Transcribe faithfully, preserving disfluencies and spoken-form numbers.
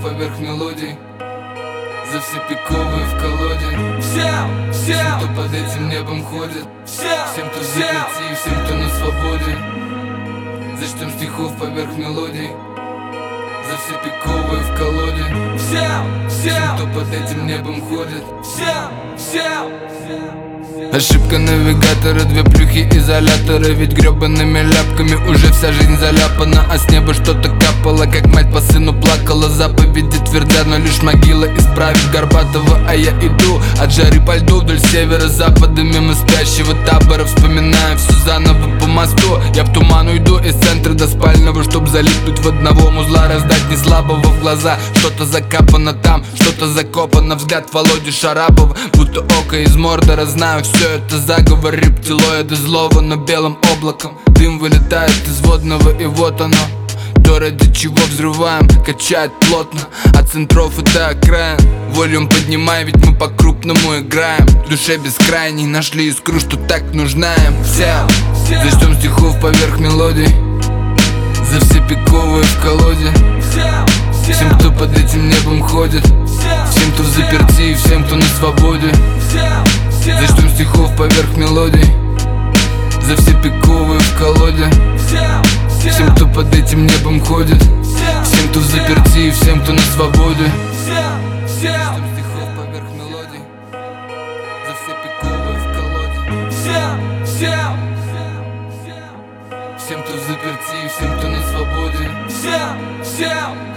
поверх мелодий, за все пиковые в колоде. Всем, всем, кто под этим небом ходит, всем, кто в заперти и всем, кто на свободе. Зачтем стихов поверх мелодий, за все пиковые в колоде. Всем, всем, кто под этим небом ходит, всем, всем, всем. Ошибка навигатора, две плюхи изолятора. Ведь гребаными ляпками уже вся жизнь заляпана. А с неба что-то капало, как мать по сыну плакала. Заповеди твердят, но лишь могила исправит Горбатова. А я иду от жары по льду вдоль севера-запада, мимо спящего табора. Вспоминаю все заново по мосту. Я в туман уйду из центра до спального, чтоб залипнуть в одного музла, раздать неслабого в глаза. Что-то закапано там, что-то закопано. Взгляд Володи Шарапова, будто око из Мордора. Знаю, все это заговор рептилоида злого, но белым облаком дым вылетает из водного, и вот оно, то, ради чего взрываем, качает плотно от центров и до окраин. Волюм поднимай, ведь мы по-крупному играем. В душе бескрайней нашли искру, что так нужна им. Всем, зачтем стихов поверх мелодий, за все пиковые в колоде. Всем, кто под этим небом ходит, всем, кто в заперти и всем, кто на свободе. Зачтем стихов поверх мелодий, за все пиковые в колоде. Всем, кто под этим небом ходит, всем, кто в заперти и всем, кто на свободе. Зачтем стихов поверх мелодий, за все пиковые в колоде. Всем, кто в заперти и всем, кто на свободе. Всем, всем.